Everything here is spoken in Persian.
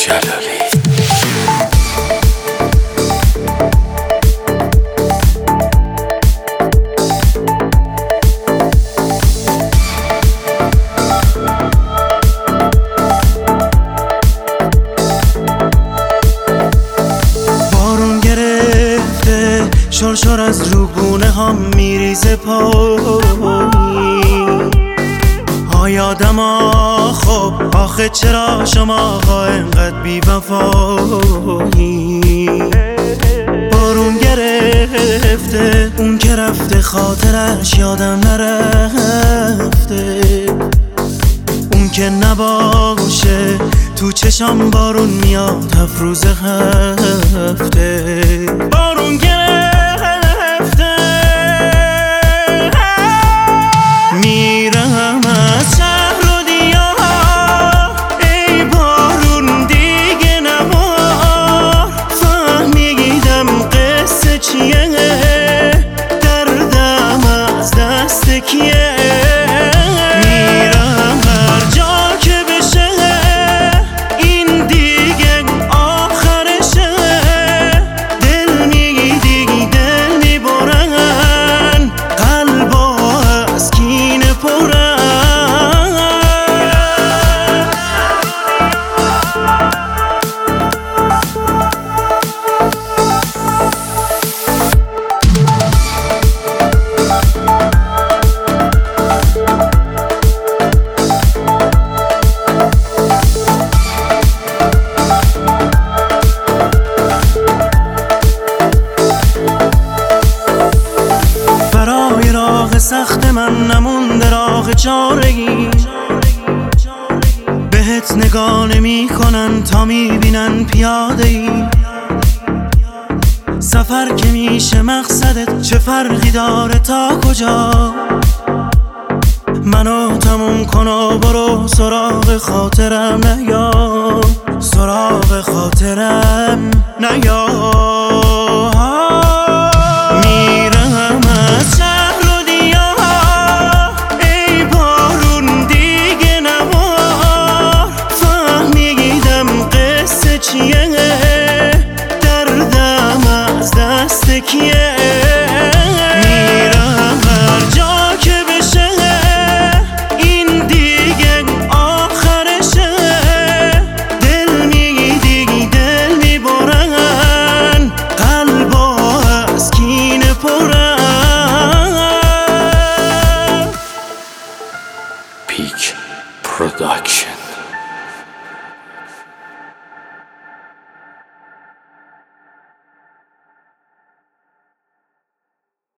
جلالی. بارون گرفته شرشر از روبونه هم میریزه پایین. یادم خب آخه چرا شما اینقدر بی وفایی. بارون گرفته اون که رفته خاطرش یادم نرفته. اون که نباشه تو چشم بارون میاد هفت روز هفته. بارون گرفته میرم از شهر و دیار. ای بارون دیگه نبار. فهمیدم قصه چیه، دردم از دست کیه. میرم هر جا که بشه این دیگه آخرشه. دل میگی دل میبرن، قلبا از کینه پرن. برای راه سخت من نمونده راه چارگی. بهت نگاه نمی کنن تا میبینن پیاده ای. سفر که میشه مقصدت چه فرقی داره تا کجا. منو تموم کن و برو سراغ خاطرم نیا. سراغ خاطرم نیا. میرم از شهر و دیار. ای بارون دیگه نبار. فهمیدم قصه چیه، دردم از دست کیه. میرم هر جا که بشه این دیگه آخرشه. دل میگی دل میبرن، قلبا از کینه پرن. پیک پروداکشن.